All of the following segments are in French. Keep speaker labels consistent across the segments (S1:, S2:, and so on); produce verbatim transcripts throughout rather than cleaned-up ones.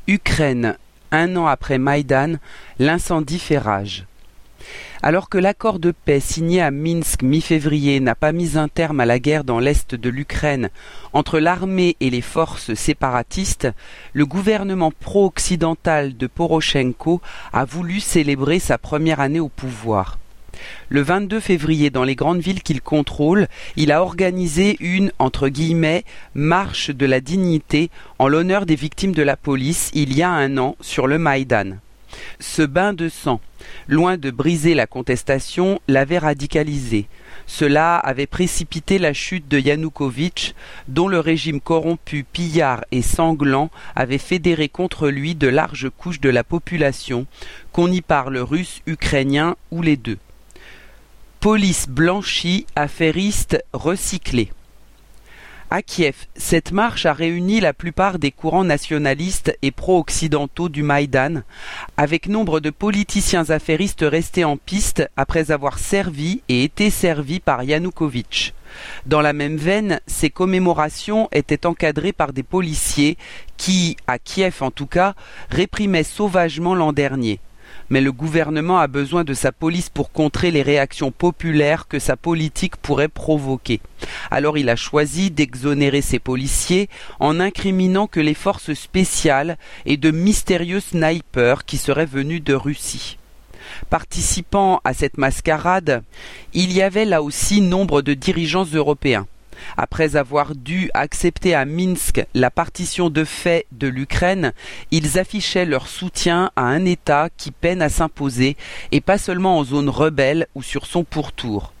S1: Ukraine, un an après Maïdan, l'incendie fait rage. Alors que l'accord de paix signé à Minsk mi-février n'a pas mis un terme à la guerre dans l'est de l'Ukraine entre l'armée et les forces séparatistes, le gouvernement pro-occidental de Porochenko a voulu célébrer sa première année au pouvoir. Le vingt-deux février, dans les grandes villes qu'il contrôle, il a organisé une, entre guillemets, marche de la dignité en l'honneur des victimes de la police il y a un an sur le Maïdan. Ce bain de sang, loin de briser la contestation, l'avait radicalisé. Cela avait précipité la chute de Yanukovych, dont le régime corrompu, pillard et sanglant avait fédéré contre lui de larges couches de la population, qu'on y parle russe, ukrainien ou les deux. Police blanchie, affairiste recyclée. À Kiev, cette marche a réuni la plupart des courants nationalistes et pro-occidentaux du Maïdan, avec nombre de politiciens affairistes restés en piste après avoir servi et été servis par Yanukovych. Dans la même veine, ces commémorations étaient encadrées par des policiers qui, à Kiev en tout cas, réprimaient sauvagement l'an dernier. Mais le gouvernement a besoin de sa police pour contrer les réactions populaires que sa politique pourrait provoquer. Alors il a choisi d'exonérer ses policiers en incriminant que les forces spéciales et de mystérieux snipers qui seraient venus de Russie. Participant à cette mascarade, il y avait là aussi nombre de dirigeants européens. Après avoir dû accepter à Minsk la partition de fait de l'Ukraine, ils affichaient leur soutien à un État qui peine à s'imposer, et pas seulement en zone rebelle ou sur son pourtour.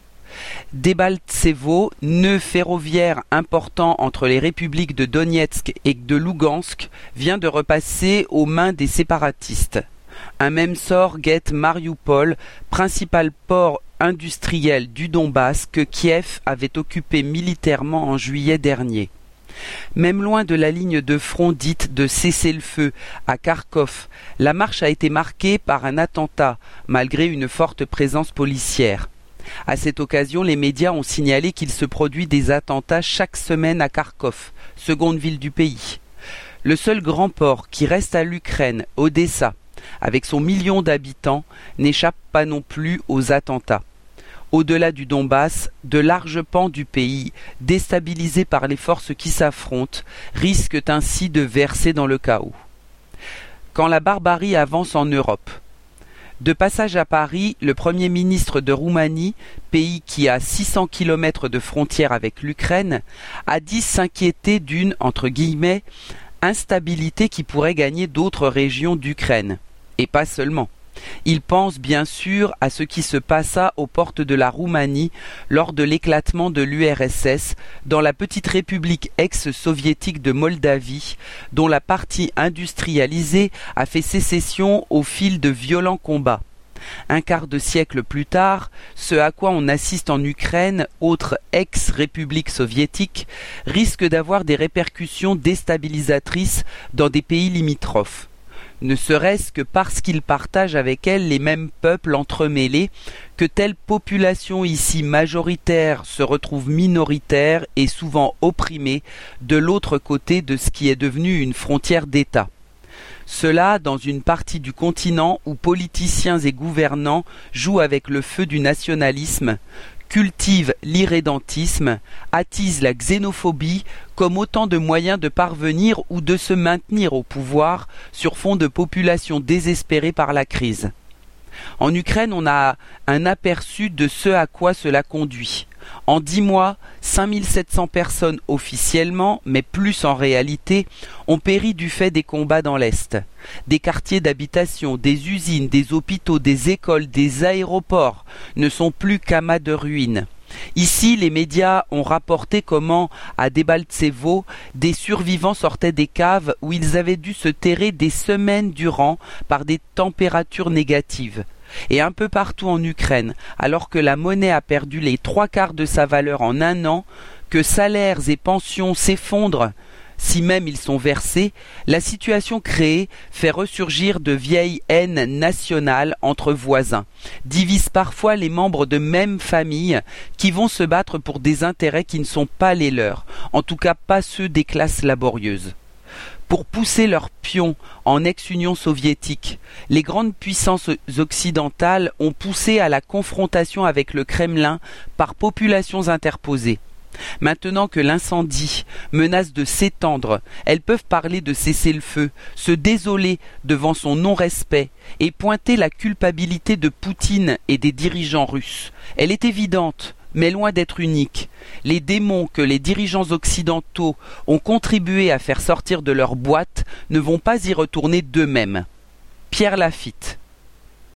S1: Debaltsevo, nœud ferroviaire important entre les républiques de Donetsk et de Lougansk, vient de repasser aux mains des séparatistes. Un même sort guette Mariupol, principal port industriel du Donbass que Kiev avait occupé militairement en juillet dernier. Même loin de la ligne de front dite de cessez-le-feu à Kharkov, la marche a été marquée par un attentat, malgré une forte présence policière. À cette occasion, les médias ont signalé qu'il se produit des attentats chaque semaine à Kharkov, seconde ville du pays. Le seul grand port qui reste à l'Ukraine, Odessa, avec son million d'habitants, n'échappe pas non plus aux attentats. Au-delà du Donbass, de larges pans du pays, déstabilisés par les forces qui s'affrontent, risquent ainsi de verser dans le chaos. Quand la barbarie avance en Europe. De passage à Paris, le Premier ministre de Roumanie, pays qui a six cents kilomètres de frontière avec l'Ukraine, a dit s'inquiéter d'une, entre guillemets, instabilité qui pourrait gagner d'autres régions d'Ukraine. Et pas seulement. Il pense bien sûr à ce qui se passa aux portes de la Roumanie lors de l'éclatement de l'U R S S dans la petite république ex-soviétique de Moldavie, dont la partie industrialisée a fait sécession au fil de violents combats. Un quart de siècle plus tard, ce à quoi on assiste en Ukraine, autre ex-république soviétique, risque d'avoir des répercussions déstabilisatrices dans des pays limitrophes. Ne serait-ce que parce qu'ils partagent avec elle les mêmes peuples entremêlés, que telle population ici majoritaire se retrouve minoritaire et souvent opprimée de l'autre côté de ce qui est devenu une frontière d'État. Cela dans une partie du continent où politiciens et gouvernants jouent avec le feu du nationalisme, cultivent l'irrédentisme, attisent la xénophobie comme autant de moyens de parvenir ou de se maintenir au pouvoir sur fond de population désespérée par la crise. En Ukraine, on a un aperçu de ce à quoi cela conduit. En dix mois, cinq mille sept cents personnes officiellement, mais plus en réalité, ont péri du fait des combats dans l'Est. Des quartiers d'habitation, des usines, des hôpitaux, des écoles, des aéroports ne sont plus qu'amas de ruines. Ici, les médias ont rapporté comment, à Debaltsevo, des survivants sortaient des caves où ils avaient dû se terrer des semaines durant par des températures négatives. Et un peu partout en Ukraine, alors que la monnaie a perdu les trois quarts de sa valeur en un an, que salaires et pensions s'effondrent, si même ils sont versés, la situation créée fait ressurgir de vieilles haines nationales entre voisins, divise parfois les membres de même famille qui vont se battre pour des intérêts qui ne sont pas les leurs, en tout cas pas ceux des classes laborieuses. pour pousser leurs pions en ex-Union soviétique. Les grandes puissances occidentales ont poussé à la confrontation avec le Kremlin par populations interposées. Maintenant que l'incendie menace de s'étendre, elles peuvent parler de cessez-le-feu, se désoler devant son non-respect et pointer la culpabilité de Poutine et des dirigeants russes. Elle est évidente, mais loin d'être unique. Les démons que les dirigeants occidentaux ont contribué à faire sortir de leur boîte ne vont pas y retourner d'eux-mêmes. Pierre Lafitte.